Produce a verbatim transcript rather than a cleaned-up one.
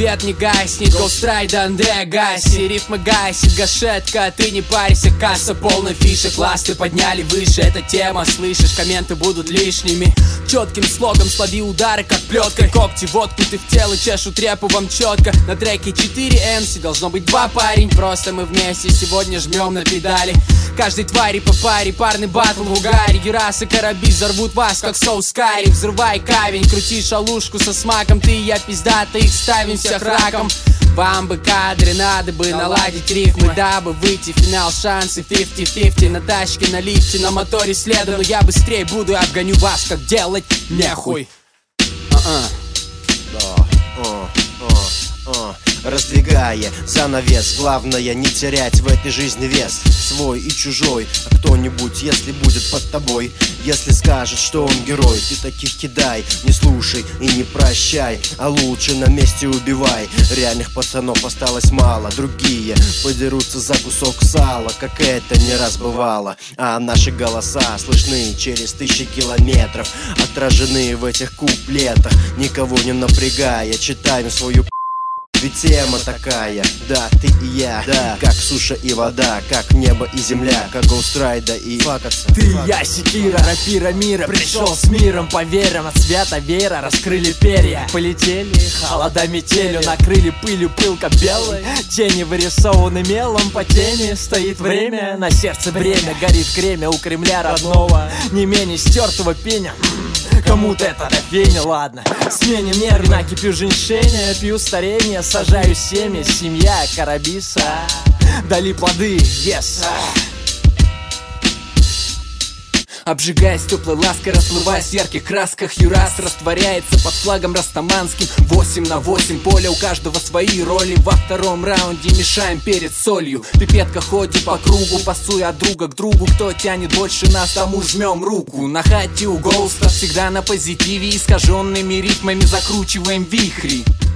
свет не гаснет, Гоустрайда, Андреа Гасси. Рифмы гасит, гашетка, ты не парься, касса полная фишек. Ласты подняли выше, эта тема, слышишь, комменты будут лишними. Четким слогом слови удары, как плеткой. Когти воткнуты в тело, чешут репу вам четко. На треке четыре эм си, должно быть два, парень. Просто мы вместе сегодня жмем на педали. Каждой твари по паре, парный батл в угаре. Герас и Караби взорвут вас, как соус карри. Взрывай камень, крути шалушку со смаком. Ты и я пиздата, их ставим всех раком. Вам бы кадры, надо бы наладить рифмы, дабы выйти в финал, шансы пятьдесят на пятьдесят. На тачке, на лифте, на моторе следом. Но я быстрее буду, обгоню вас, как делать нехуй. А-а. Да, а, а, а. Раздвигая занавес, главное не терять в этой жизни вес. Свой и чужой, а кто-нибудь, если будет под тобой, если скажет, что он герой, ты таких кидай, не слушай и не прощай, а лучше на месте убивай. Реальных пацанов осталось мало, другие подерутся за кусок сала, как это не раз бывало. А наши голоса слышны через тысячи километров, отражены в этих куплетах, никого не напрягая, читаем свою. Ведь тема такая, да, ты и я, да, как суша и вода, как небо и земля, как Гоустрайда и Факатса. Ты и я, Секира, рапира мира, пришел с миром, поверим, от света вера, раскрыли перья. Полетели, холода метелью, накрыли пылью, пылка белой. Тени вырисованы мелом, по тени стоит время, на сердце бремя, горит кремя у Кремля родного, не менее стертого пеня. Кому-то это дофеня, ладно. Сменим меры, накипью женьшеня, пью старение, сажаю семя, семья Карабиса. Дали плоды, yes. Обжигаясь теплой лаской, расплываясь в ярких красках, Юрас растворяется под флагом растаманским. Восемь на восемь, поле у каждого свои роли. Во втором раунде мешаем перед солью. Пипетка ходит по кругу, пасуя от друга к другу. Кто тянет больше нас, тому жмем руку. На хате у Гоуста всегда на позитиве, искаженными ритмами закручиваем вихри.